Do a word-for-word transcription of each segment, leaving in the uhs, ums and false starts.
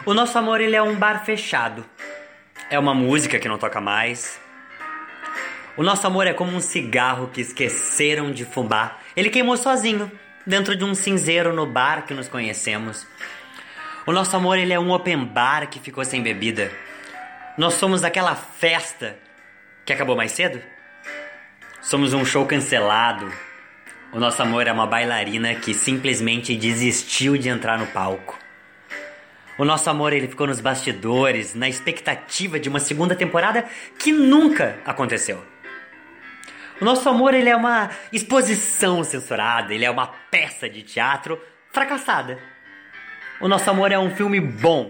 O nosso amor, ele é um bar fechado. É uma música que não toca mais. O nosso amor é como um cigarro que esqueceram de fumar. Ele queimou sozinho, dentro de um cinzeiro no bar que nos conhecemos. O nosso amor, ele é um open bar que ficou sem bebida. Nós somos aquela festa que acabou mais cedo. Somos um show cancelado. O nosso amor é uma bailarina que simplesmente desistiu de entrar no palco. O nosso amor, ele ficou nos bastidores, na expectativa de uma segunda temporada que nunca aconteceu. O nosso amor, ele é uma exposição censurada, ele é uma peça de teatro fracassada. O nosso amor é um filme bom.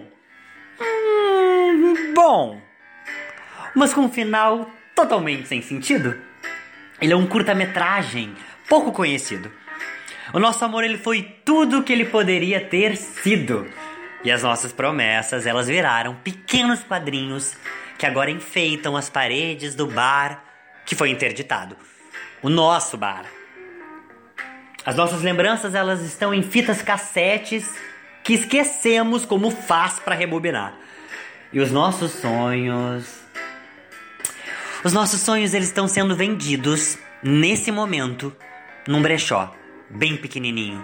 Hum, bom. Mas com um final totalmente sem sentido. Ele é um curta-metragem pouco conhecido. O nosso amor, ele foi tudo o que ele poderia ter sido. E as nossas promessas, elas viraram pequenos quadrinhos que agora enfeitam as paredes do bar que foi interditado. O nosso bar. As nossas lembranças, elas estão em fitas cassetes que esquecemos como faz para rebobinar. E os nossos sonhos... Os nossos sonhos, eles estão sendo vendidos, nesse momento, num brechó, bem pequenininho.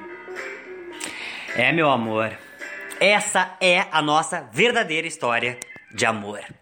É, meu amor... Essa é a nossa verdadeira história de amor.